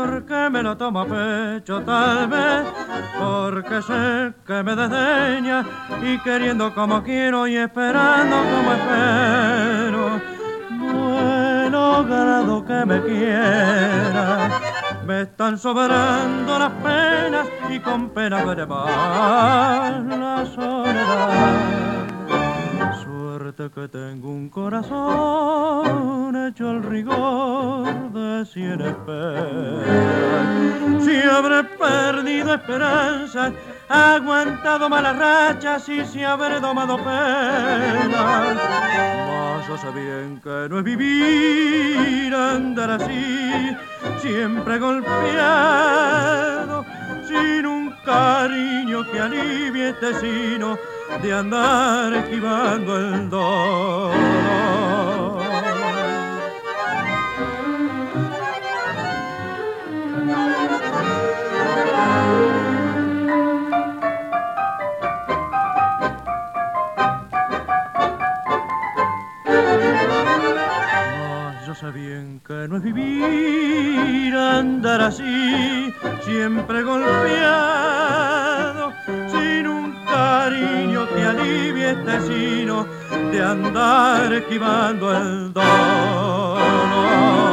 porque me lo tomo a pecho, tal vez porque sé que me desdeña y queriendo como quiero y esperando como espero. No he logrado que me quiera, me están sobrando las penas y con pena veré más la soledad. Suerte que tengo un corazón hecho al rigor de 100 esperas. Si habré perdido esperanzas, aguantado malas rachas y si habré domado penas. Mas yo sé bien que no es vivir andar así, siempre golpeado, sin un cariño que alivie este sino de andar esquivando el dolor. Mas yo sé bien que no es vivir andar así, siempre golpeado, sin un cariño que alivie este sino de andar esquivando el dolor.